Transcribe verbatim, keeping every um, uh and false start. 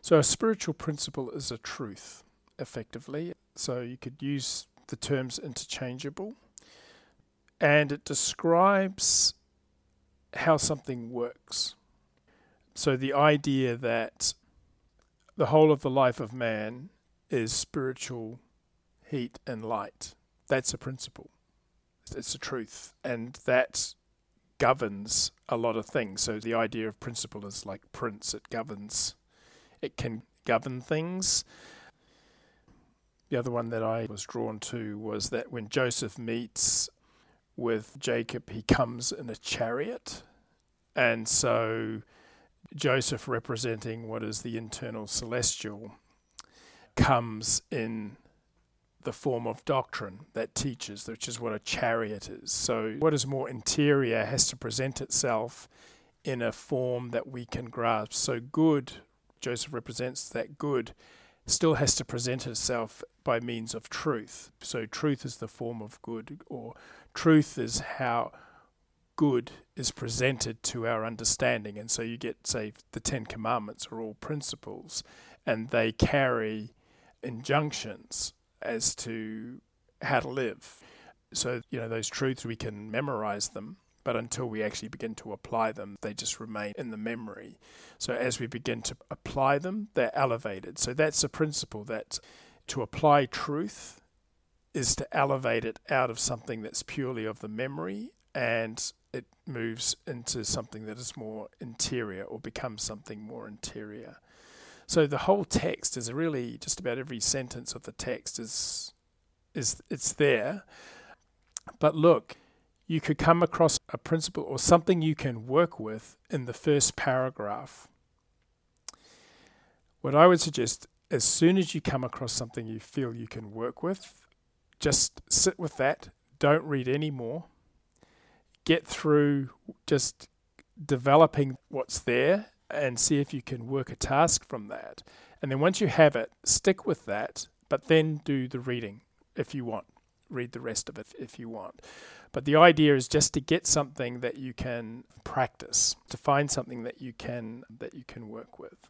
So a spiritual principle is a truth, effectively. So you could use the terms interchangeable. And it describes how something works. So the idea that the whole of the life of man is spiritual heat and light, that's a principle. It's a truth. And that governs a lot of things. So the idea of principle is like prince. It governs, it can govern things. The other one that I was drawn to was that when Joseph meets with Jacob, he comes in a chariot. And so Joseph, representing what is the internal celestial, comes in the form of doctrine that teaches, which is what a chariot is. So what is more interior has to present itself in a form that we can grasp. So good, Joseph represents that good, still has to present itself by means of truth. So truth is the form of good, or truth is how good is presented to our understanding. And so you get, say, the Ten Commandments are all principles, and they carry injunctions as to how to live. So, you know, those truths, we can memorize them, but until we actually begin to apply them, they just remain in the memory. So as we begin to apply them, they're elevated. So that's a principle, that to apply truth is to elevate it out of something that's purely of the memory, and it moves into something that is more interior, or becomes something more interior. So the whole text is really, just about every sentence of the text is, is it's there. But look, you could come across a principle or something you can work with in the first paragraph. What I would suggest, as soon as you come across something you feel you can work with, just sit with that. Don't read any more. Get through just developing what's there and see if you can work a task from that. And then once you have it, stick with that, but then do the reading if you want. Read the rest of it if you want. But the idea is just to get something that you can practice, to find something that you can that you can work with.